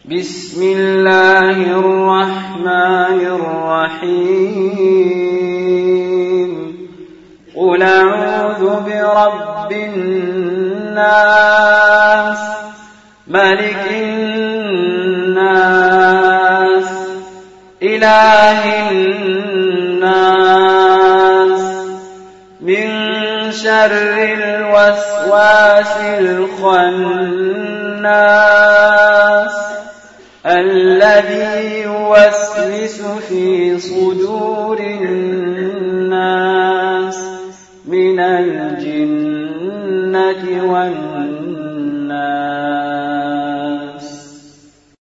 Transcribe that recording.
بسم الله الرحمن الرحيم قل أعوذ برب الناس ملك الناس إله الناس من شر الوسواس الخناس الذي يوسوس في صدور الناس من الجنة والناس